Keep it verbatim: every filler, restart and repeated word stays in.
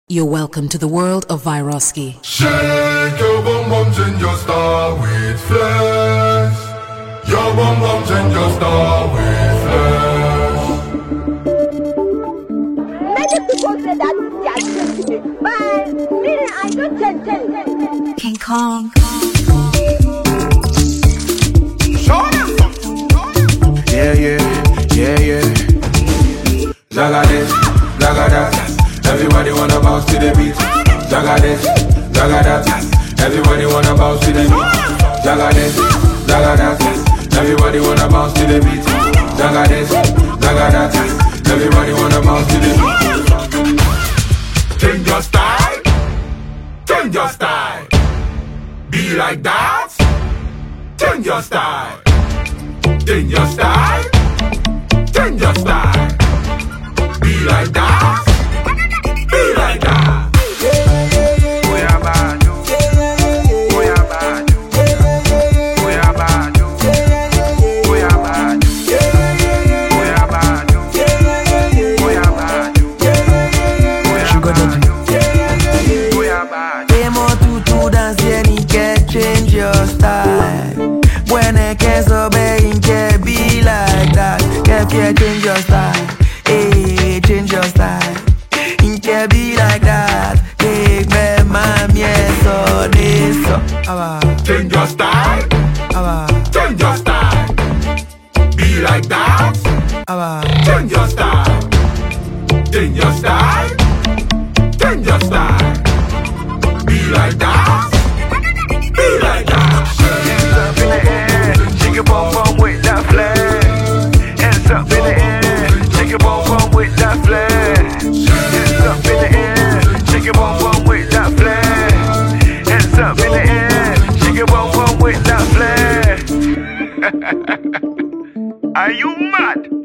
You're welcome to the world of Vyroski. Shake your bum bum, change your star with flesh. Your bum bum, change your star with flesh. Many people say that they are sensitive, but me, I don't tell tell. King Kong. Yeah, yeah, yeah, yeah. Zaga this, zaga that. Everybody wanna bounce to the beat. Zaga this, zaga that. Everybody wanna bounce to the beat. Zaga this, zaga that. Everybody wanna bounce to the beat. Zaga this, zaga that. Everybody wanna bounce to the beat. Change your style, change your style. Be like that. Change your style, change your style, change your style. Be like that. Be like that. Change your style. When I can't obey, can't be like that. Can't change your style. Hey, change your style. Can't be like that. Take me, mom, yes, so this. Change your style. Change your style. Be like that. Change your style. Change your style. Change your style. Be like that. Be like that. Hands up in the air, shake your bum bum with that flag. Hands up in the air, shake your bum bum with that flag. Hands up in the air, shake your bum bum with that flag. Hands up in the air, shake your bum bum with that flag. Are you mad?